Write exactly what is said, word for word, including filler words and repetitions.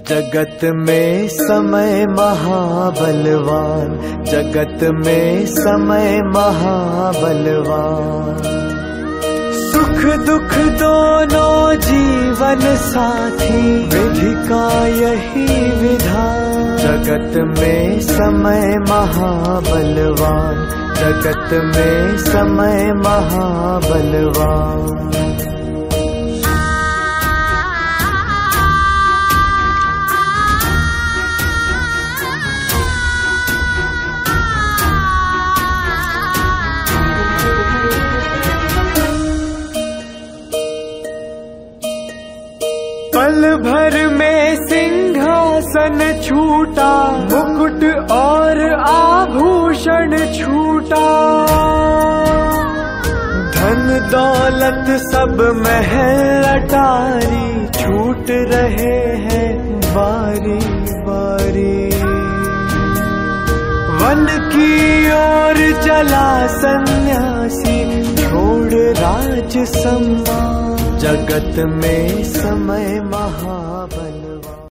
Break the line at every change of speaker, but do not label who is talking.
जगत में समय महाबलवान, जगत में समय महाबलवान। सुख दुख दोनों जीवन साथी, विधि का यही विधान। जगत में समय महाबलवान, जगत में समय महाबलवान। पल भर में सिंहासन छूटा, मुकुट और आभूषण छूटा। धन दौलत सब महल अटारी, छूट रहे हैं बारी बारी। वन की ओर चला सन्यासी, छोड़ राज सम्मान। जगत में समय महाबल